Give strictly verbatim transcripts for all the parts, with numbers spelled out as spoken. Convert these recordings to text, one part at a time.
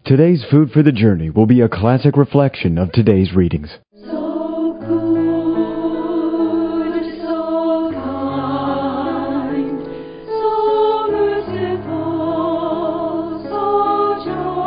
Today's Food for the Journey will be a classic reflection of today's readings. So good, so kind, so merciful, so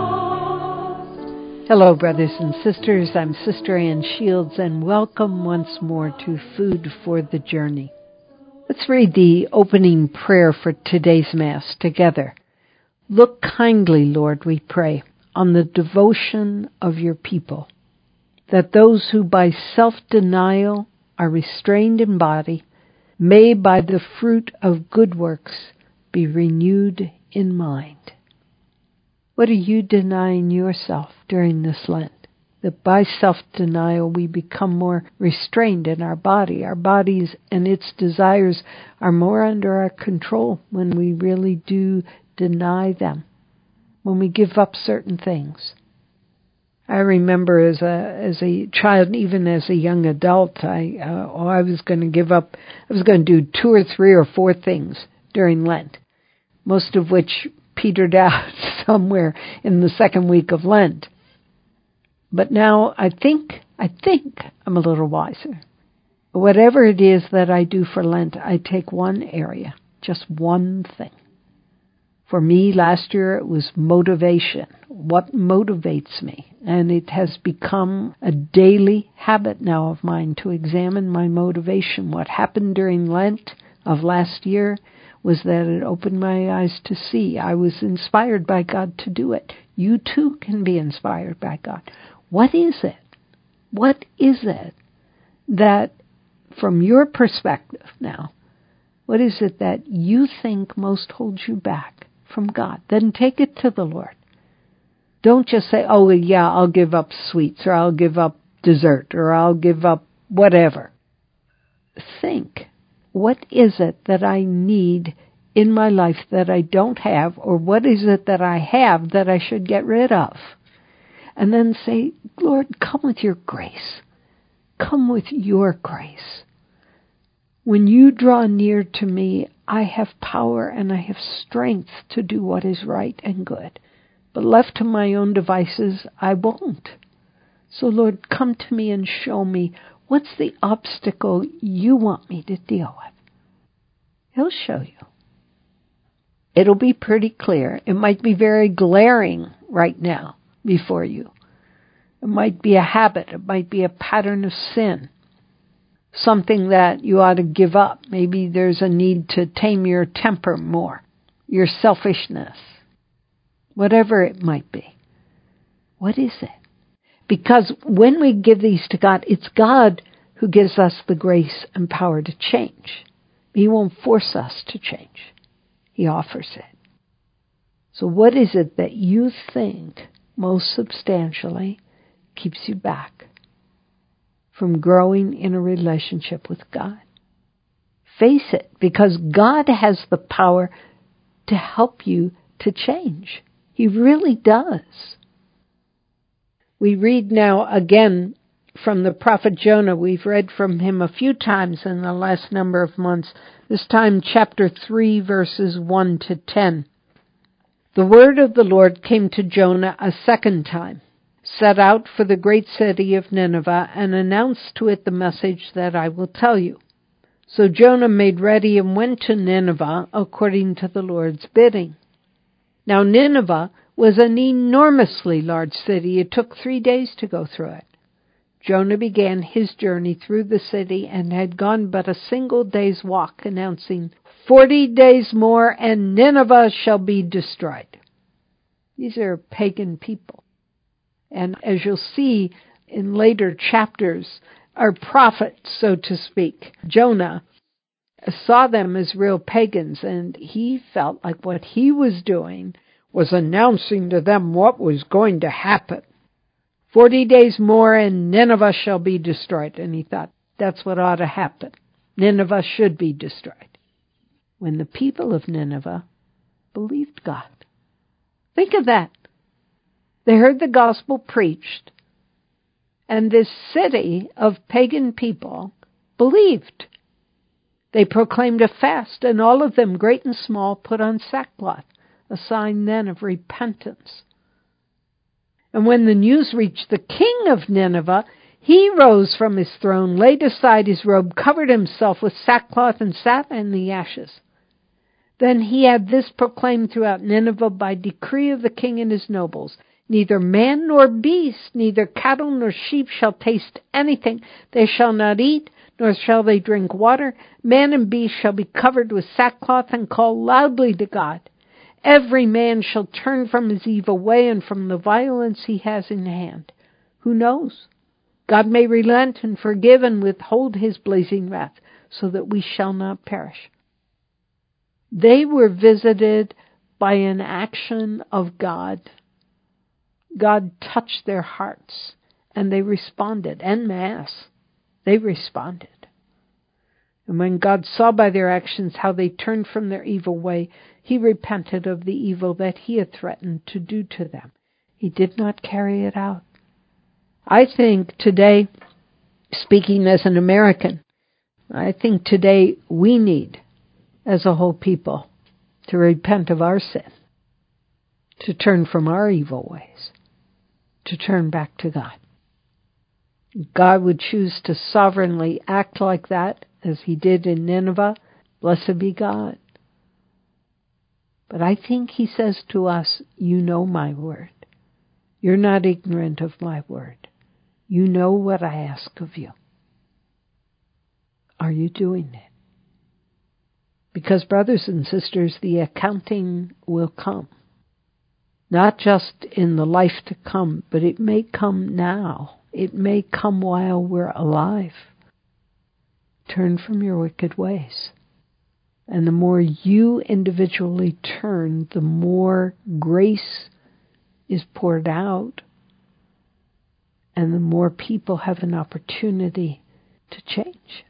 just. Hello, brothers and sisters. I'm Sister Ann Shields, and welcome once more to Food for the Journey. Let's read the opening prayer for today's Mass together. Look kindly, Lord, we pray, on the devotion of your people, that those who by self-denial are restrained in body may by the fruit of good works be renewed in mind. What are you denying yourself during this Lent? That by self-denial we become more restrained in our body. Our bodies and its desires are more under our control when we really do deny them, when we give up certain things. I remember as a as a child, even as a young adult, I uh, oh, I was going to give up. I was going to do two or three or four things during Lent, most of which petered out somewhere in the second week of Lent. But now I think I think I'm a little wiser. Whatever it is that I do for Lent, I take one area, just one thing. For me, last year, it was motivation. What motivates me? And it has become a daily habit now of mine to examine my motivation. What happened during Lent of last year was that it opened my eyes to see I was inspired by God to do it. You too can be inspired by God. What is it? What is it that, from your perspective now, what is it that you think most holds you back from God? Then take it to the Lord. Don't just say, oh, yeah, I'll give up sweets, or I'll give up dessert, or I'll give up whatever. Think, what is it that I need in my life that I don't have, or what is it that I have that I should get rid of? And then say, Lord, come with your grace. Come with your grace. When you draw near to me, I have power and I have strength to do what is right and good. But left to my own devices, I won't. So, Lord, come to me and show me what's the obstacle you want me to deal with. He'll show you. It'll be pretty clear. It might be very glaring right now before you. It might be a habit. It might be a pattern of sin. Something that you ought to give up. Maybe there's a need to tame your temper more, your selfishness, whatever it might be. What is it? Because when we give these to God, it's God who gives us the grace and power to change. He won't force us to change. He offers it. So what is it that you think most substantially keeps you back from growing in a relationship with God? Face it, because God has the power to help you to change. He really does. We read now again from the prophet Jonah. We've read from him a few times in the last number of months. This time chapter three, verses one to ten. The word of the Lord came to Jonah a second time. Set out for the great city of Nineveh and announce to it the message that I will tell you. So Jonah made ready and went to Nineveh according to the Lord's bidding. Now Nineveh was an enormously large city. It took three days to go through it. Jonah began his journey through the city and had gone but a single day's walk, announcing, Forty days more and Nineveh shall be destroyed. These are pagan people. And as you'll see in later chapters, our prophet, so to speak, Jonah, saw them as real pagans, and he felt like what he was doing was announcing to them what was going to happen. Forty days more and Nineveh shall be destroyed. And he thought, that's what ought to happen. Nineveh should be destroyed. When the people of Nineveh believed God. Think of that. They heard the gospel preached, and this city of pagan people believed. They proclaimed a fast, and all of them, great and small, put on sackcloth, a sign then of repentance. And when the news reached the king of Nineveh, he rose from his throne, laid aside his robe, covered himself with sackcloth, and sat in the ashes. Then he had this proclaimed throughout Nineveh by decree of the king and his nobles: neither man nor beast, neither cattle nor sheep shall taste anything. They shall not eat, nor shall they drink water. Man and beast shall be covered with sackcloth and call loudly to God. Every man shall turn from his evil way and from the violence he has in hand. Who knows? God may relent and forgive and withhold his blazing wrath, so that we shall not perish. They were visited by an action of God. God touched their hearts, and they responded en masse. They responded. And when God saw by their actions how they turned from their evil way, he repented of the evil that he had threatened to do to them. He did not carry it out. I think today, speaking as an American, I think today we need, as a whole people, to repent of our sin, to turn from our evil ways, to turn back to God. God would choose to sovereignly act like that, as he did in Nineveh. Blessed be God. But I think he says to us, you know my word. You're not ignorant of my word. You know what I ask of you. Are you doing it? Because, brothers and sisters, the accounting will come. Not just in the life to come, but it may come now. It may come while we're alive. Turn from your wicked ways. And the more you individually turn, the more grace is poured out, and the more people have an opportunity to change.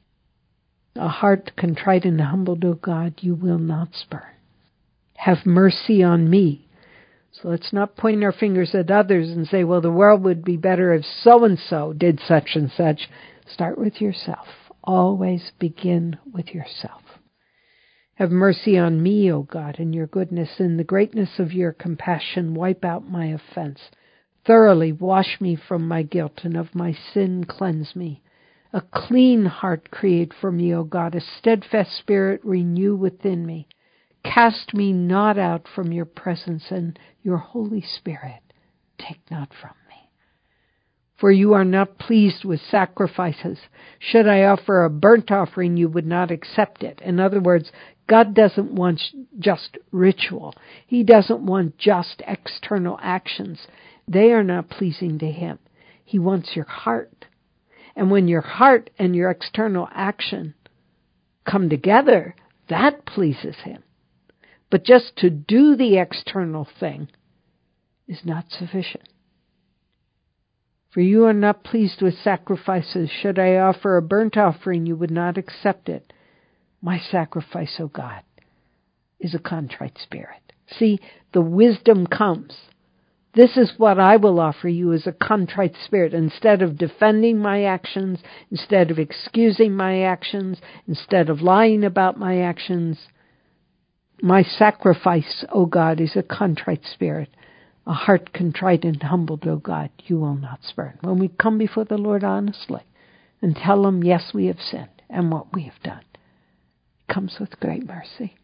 A heart contrite and humbled, O God, you will not spurn. Have mercy on me. So let's not point our fingers at others and say, well, the world would be better if so-and-so did such and such. Start with yourself. Always begin with yourself. Have mercy on me, O God, in your goodness. In the greatness of your compassion, wipe out my offense. Thoroughly wash me from my guilt, and of my sin cleanse me. A clean heart create for me, O God, a steadfast spirit renew within me. Cast me not out from your presence, and your Holy Spirit take not from me. For you are not pleased with sacrifices. Should I offer a burnt offering, you would not accept it. In other words, God doesn't want just ritual. He doesn't want just external actions. They are not pleasing to him. He wants your heart. And when your heart and your external action come together, that pleases him. But just to do the external thing is not sufficient. For you are not pleased with sacrifices. Should I offer a burnt offering, you would not accept it. My sacrifice, O God, is a contrite spirit. See, the wisdom comes. This is what I will offer you, as a contrite spirit. Instead of defending my actions, instead of excusing my actions, instead of lying about my actions, my sacrifice, O God, is a contrite spirit. A heart contrite and humbled, O God, you will not spurn. When we come before the Lord honestly and tell him, yes, we have sinned and what we have done, it comes with great mercy.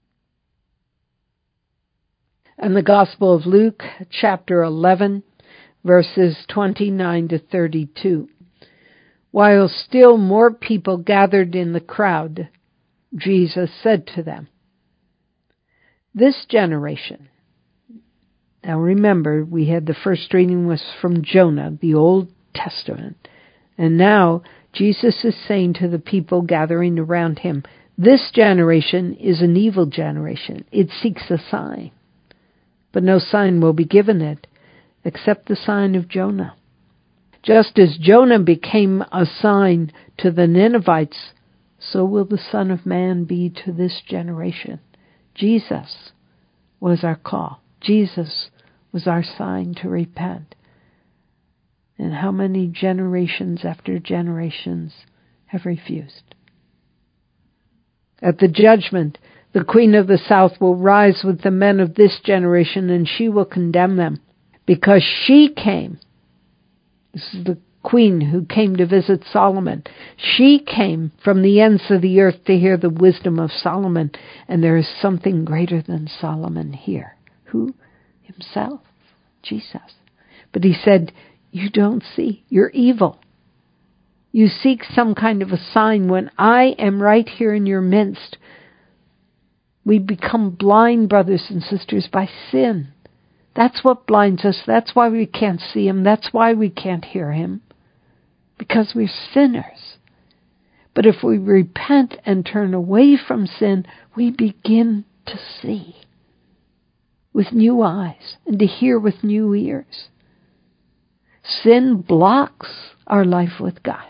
And the Gospel of Luke, chapter eleven, verses twenty-nine to thirty-two. While still more people gathered in the crowd, Jesus said to them, this generation. Now remember, we had the first reading was from Jonah, the Old Testament. And now Jesus is saying to the people gathering around him, this generation is an evil generation. It seeks a sign. But no sign will be given it, except the sign of Jonah. Just as Jonah became a sign to the Ninevites, so will the Son of Man be to this generation. Jesus was our call. Jesus was our sign to repent. And how many generations after generations have refused? At the judgment, the Queen of the South will rise with the men of this generation, and she will condemn them. because she came. This is the queen who came to visit Solomon. She came from the ends of the earth to hear the wisdom of Solomon, and there is something greater than Solomon here. Who? Himself, Jesus. But he said, you don't see. You're evil. You seek some kind of a sign when I am right here in your midst. We become blind, brothers and sisters, by sin. That's what blinds us. That's why we can't see him. That's why we can't hear him. Because we're sinners. But if we repent and turn away from sin, we begin to see with new eyes and to hear with new ears. Sin blocks our life with God.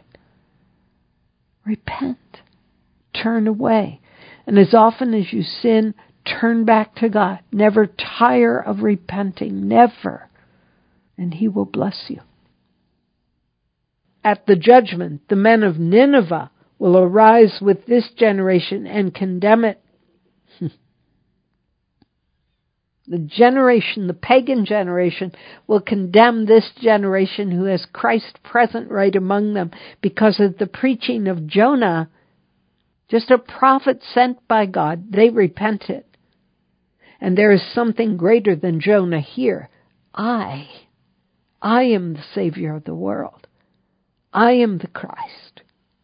Repent. Turn away. And as often as you sin, turn back to God. Never tire of repenting. Never. And he will bless you. At the judgment, the men of Nineveh will arise with this generation and condemn it. The generation, the pagan generation, will condemn this generation who has Christ present right among them because of the preaching of Jonah, just a prophet sent by God. They repented. And there is something greater than Jonah here. I, I am the Savior of the world. I am the Christ.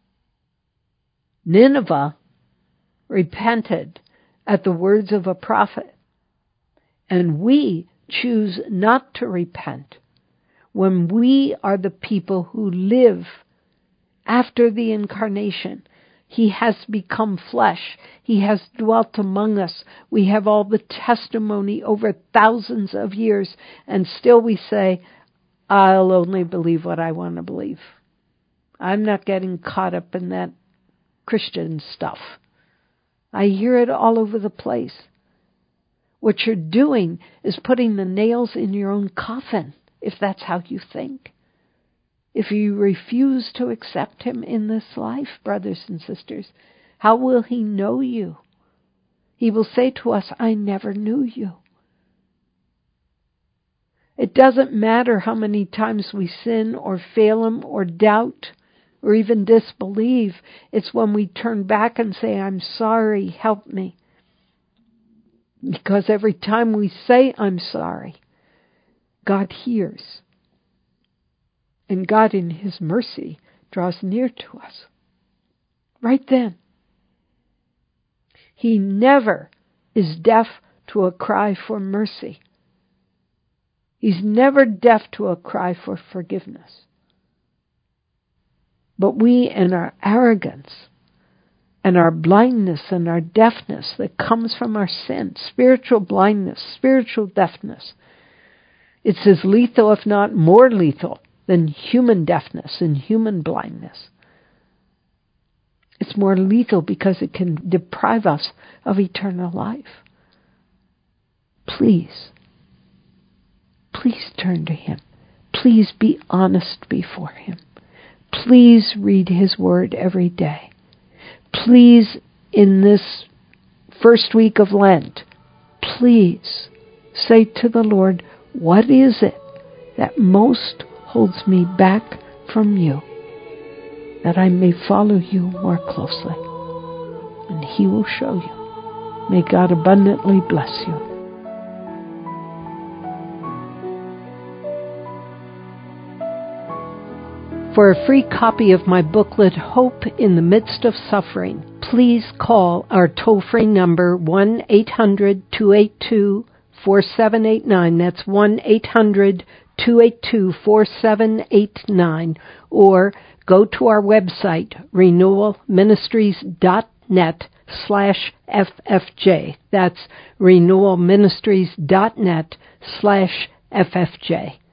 Nineveh repented at the words of a prophet. And we choose not to repent when we are the people who live after the incarnation. He has become flesh. He has dwelt among us. We have all the testimony over thousands of years, and still we say, I'll only believe what I want to believe. I'm not getting caught up in that Christian stuff. I hear it all over the place. What you're doing is putting the nails in your own coffin, if that's how you think. If you refuse to accept him in this life, brothers and sisters, how will he know you? He will say to us, I never knew you. It doesn't matter how many times we sin or fail him or doubt or even disbelieve. It's when we turn back and say, I'm sorry, help me. Because every time we say, I'm sorry, God hears. And God in his mercy draws near to us. Right then. He never is deaf to a cry for mercy. He's never deaf to a cry for forgiveness. But we, in our arrogance and our blindness and our deafness that comes from our sin, spiritual blindness, spiritual deafness, it's as lethal, if not more lethal, than human deafness and human blindness. It's more lethal because it can deprive us of eternal life. Please, please turn to him. Please be honest before him. Please read his word every day. Please, in this first week of Lent, please say to the Lord, what is it that most holds me back from you, that I may follow you more closely? And he will show you. May God abundantly bless you. For a free copy of my booklet, Hope in the Midst of Suffering, please call our toll-free number one eight hundred two eight two four seven eight nine. That's one eight hundred two eight two four seven eight nine. Or go to our website, renewal ministries dot net slash F F J. That's renewal ministries dot net slash F F J.